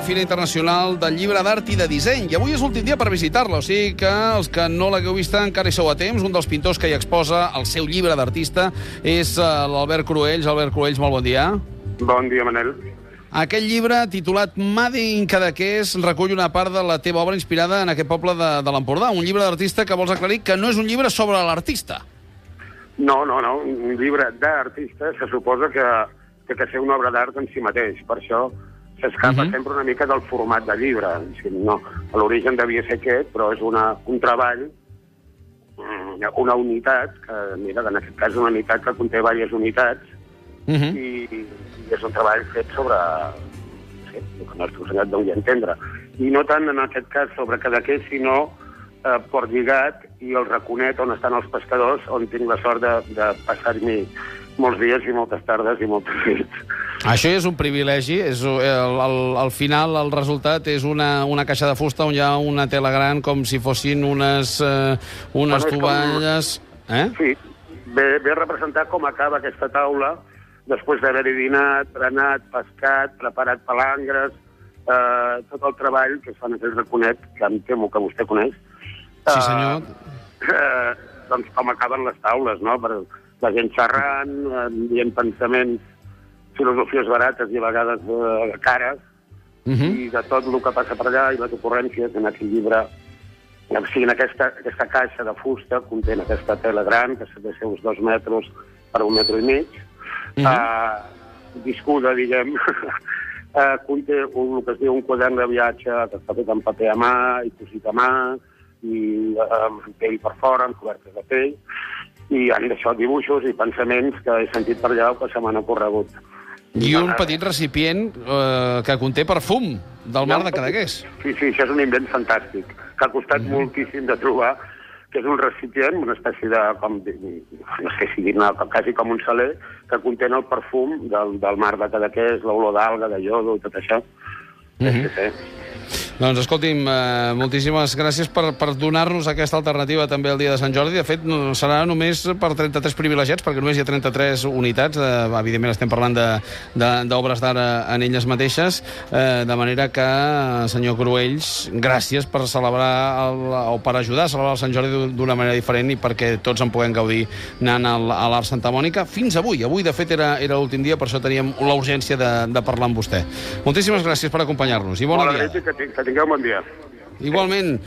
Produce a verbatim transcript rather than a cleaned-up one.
Fira Internacional del Llibre d'Art i de Disseny, i avui és l'últim dia per visitar-la, o sigui que els que no l'hagueu vista encara hi sou a temps. Un dels pintors que hi exposa el seu llibre d'artista és l'Albert Cruells. Albert Cruells, molt bon dia. Bon dia, Manel. Aquest llibre, titulat Made in Cadaqués, recull una part de la teva obra inspirada en aquest poble de, de l'Empordà. Un llibre d'artista que vols aclarir que no és un llibre sobre l'artista. No, no, no. Un llibre d'artista se suposa que que ha de ser una obra d'art en si mateix. Per això s'escapa uh -huh. sempre una mica del format de llibre. No, a l'origen devia ser aquest, però és una, un treball, una unitat, que, mira, en aquest cas una unitat que conté diverses unitats, uh -huh. i, i és un treball fet sobre, no sé, el que no estic ensenyat d'on entendre. I no tant en aquest cas sobre Cadaqués, sinó eh, Port Lligat i el Raconet, on estan els pescadors, on tinc la sort de, de passar-m'hi molts dies i moltes tardes i moltes nits. Això és un privilegi. És, el, el, al final, el resultat és una, una caixa de fusta on hi ha una tela gran, com si fossin unes, eh, unes bueno, tovalles... Com... Eh? Sí, ve, ve a representar com acaba aquesta taula després d'haver-hi dinat, berenat, pescat, preparat palangres, eh, tot el treball que es fa en aquell Raconet, que em temo que vostè coneix. Sí, senyor. Eh, eh, doncs com acaben les taules, no?, per la gent xerrant, dient pensaments, filosofies barates i a vegades eh, cares, uh -huh. i de tot el que passa per allà, i les ocurrències en aquest llibre. O sigui, en aquesta, aquesta caixa de fusta contén aquesta tela gran, que s'ha de ser uns dos metres per un metre i mig, uh -huh. eh, viscuda, diguem, eh, conté un, el que es diu un quadern de viatge que està fet en paper a mà i cosit a mà, i eh, amb pell per fora, amb cobertes de pell, i han deixat dibuixos i pensaments que he sentit per allà o que se m'han ocorregut. I un petit recipient eh, que conté perfum del mar de Cadaqués. Sí, sí, això és un invent fantàstic, que ha costat mm. moltíssim de trobar, que és un recipient, una espècie de, com, no sé si dir-ne, quasi com un saler, que conté el perfum del, del mar de Cadaqués, l'olor d'alga, de iodo i tot això. Mm -hmm. Sí, sí. Doncs, escolti'm, eh, moltíssimes gràcies per, per donar-nos aquesta alternativa també el dia de Sant Jordi. De fet, no, serà només per trenta-tres privilegiats, perquè només hi ha trenta-tres unitats. Eh, evidentment, estem parlant d'obres d'art en elles mateixes, eh, de manera que, senyor Cruells, gràcies per celebrar, el, o per ajudar a celebrar el Sant Jordi d'una manera diferent i perquè tots en puguem gaudir anant al, a l'Art Santa Mònica. Fins avui. Avui, de fet, era, era l'últim dia, per això teníem la urgència de, de parlar amb vostè. Moltíssimes gràcies per acompanyar-nos i bona dia. Que tingueu bon dia. Igualment.